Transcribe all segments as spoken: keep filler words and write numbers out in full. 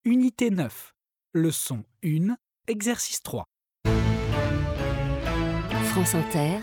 Unité neuf. Leçon un, exercice trois. France Inter,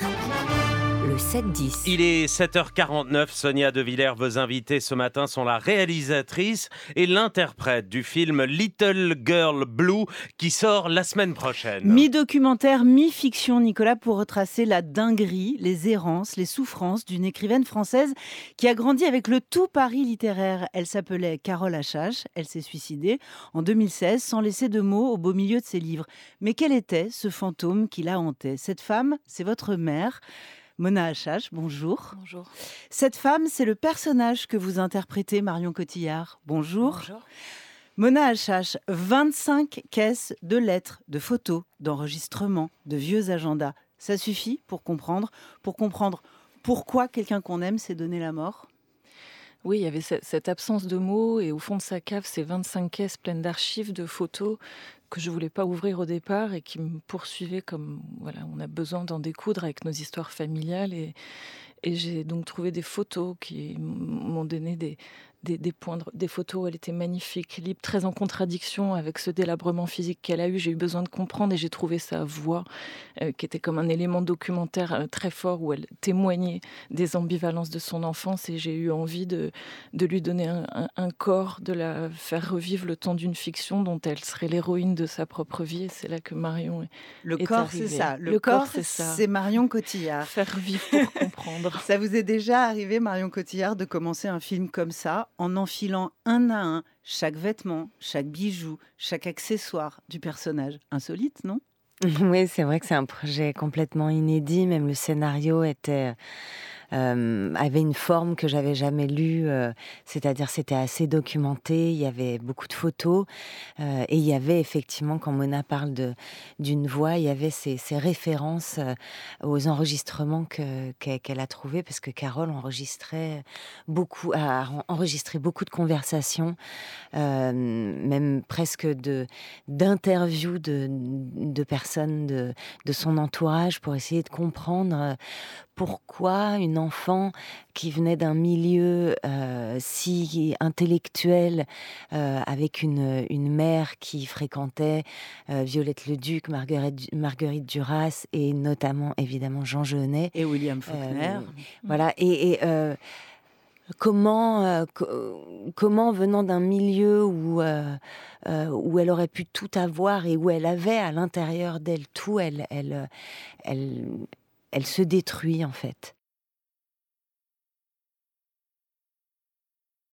le sept dix. Il est sept heures quarante-neuf. Sonia De Villers, vos invités ce matin sont la réalisatrice et l'interprète du film Little Girl Blue qui sort la semaine prochaine. Mi-documentaire, mi-fiction, Nicolas, pour retracer la dinguerie, les errances, les souffrances d'une écrivaine française qui a grandi avec le tout Paris littéraire. Elle s'appelait Carole Achache. Elle s'est suicidée en deux mille seize sans laisser de mots au beau milieu de ses livres. Mais quel était ce fantôme qui la hantait ? Cette femme, c'est votre mère, Mona Achache, bonjour. Bonjour. Cette femme, c'est le personnage que vous interprétez, Marion Cotillard. Bonjour. Bonjour. Mona Achache, vingt-cinq caisses de lettres, de photos, d'enregistrements, de vieux agendas. Ça suffit pour comprendre, pour comprendre pourquoi quelqu'un qu'on aime s'est donné la mort ? Oui, il y avait cette absence de mots et au fond de sa cave, ces vingt-cinq caisses pleines d'archives, de photos que je voulais pas ouvrir au départ et qui me poursuivaient comme, voilà, on a besoin d'en découdre avec nos histoires familiales. Et, et j'ai donc trouvé des photos qui m'ont donné des, des, des points, de, des photos où elle était magnifique, libre, très en contradiction avec ce délabrement physique qu'elle a eu. J'ai eu besoin de comprendre et j'ai trouvé sa voix euh, qui était comme un élément documentaire euh, très fort où elle témoignait des ambivalences de son enfance et j'ai eu envie de, de lui donner un, un, un corps, de la faire revivre le temps d'une fiction dont elle serait l'héroïne de sa propre vie. Et c'est là que Marion est, Le est corps, arrivée. c'est ça. Le, le corps, corps, c'est ça. C'est Marion Cotillard. Faire vivre pour comprendre. Ça vous est déjà arrivé, Marion Cotillard, de commencer un film comme ça, en enfilant un à un chaque vêtement, chaque bijou, chaque accessoire du personnage ? Insolite, non ? Oui, c'est vrai que c'est un projet complètement inédit. Même le scénario était, euh, avait une forme que j'avais jamais lue. Euh, c'est-à-dire, c'était assez documenté. Il y avait beaucoup de photos euh, et il y avait effectivement, quand Mona parle de d'une voix, il y avait ces, ces références euh, aux enregistrements que, qu'elle, qu'elle a trouvés, parce que Carole enregistrait beaucoup, a enregistré beaucoup de conversations, euh, même presque de d'interviews de de personnes De, de son entourage pour essayer de comprendre pourquoi une enfant qui venait d'un milieu euh, si intellectuel, euh, avec une, une mère qui fréquentait euh, Violette Leduc, Marguerite, Marguerite Duras et notamment évidemment Jean Genet. Et William Faulkner. Euh, voilà, et... et euh, Comment, euh, co- comment venant d'un milieu où, euh, euh, où elle aurait pu tout avoir et où elle avait à l'intérieur d'elle tout, elle, elle, elle, elle se détruit en fait.